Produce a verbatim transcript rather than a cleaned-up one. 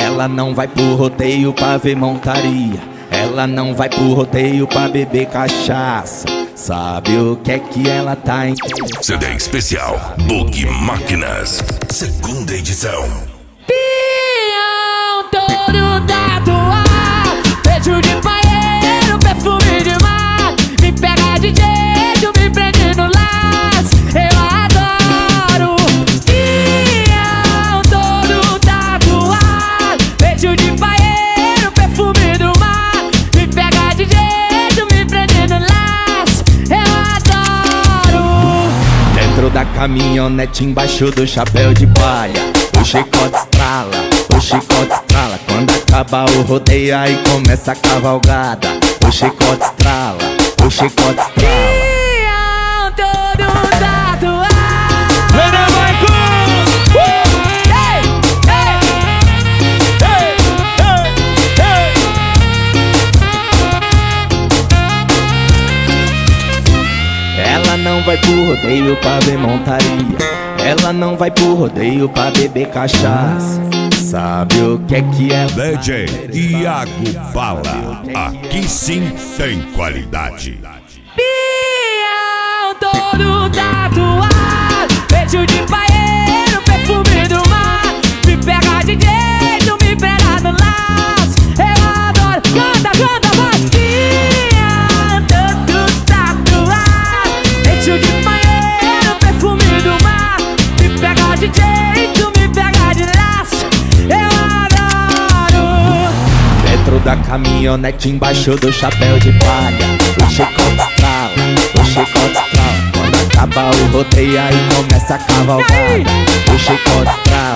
Ela não vai pro rodeio pra ver montaria. Ela não vai pro rodeio pra beber cachaça. Sabe o que é que ela tá em... C D especial Bug Máquinas, segunda edição. Pião todo tatuado, peito de paeiro, perfume de mar. Me pega de jeito, me prende no laço, eu adoro. Pião todo tatuado, peito de paeiro, perfume do mar. Me pega de jeito, me prende no laço, eu adoro. Dentro da caminhonete, embaixo do chapéu de palha, o chicote estrala, o chicote estrala. Quando acaba o rodeio, aí começa a cavalgada. O chicote estrala, o chicote estrala. Pião todo tatuado. Renan Marcos! Uh! Ei, ei, ei, ei, ei. Ela não vai pro rodeio pra ver montaria. Ela não vai pro rodeio pra beber cachaça. Sabe o que é que é? D J Iago Bala, aqui sim tem qualidade. Pião todo tatuado, peito de paeiro, perfume do mar. Me pega de jeito, me pega no laço, eu adoro. Canta, canta, vai. Pião todo tatuado, peito de paeiro, perfume do mar. Me pega de jeito, me pega de laço, eu adoro. Dentro da caminhonete, embaixo do chapéu de palha, o chicote estrala, o chicote estrala. Quando acaba o rodeio, aí começa a cavalgada. O chicote estrala,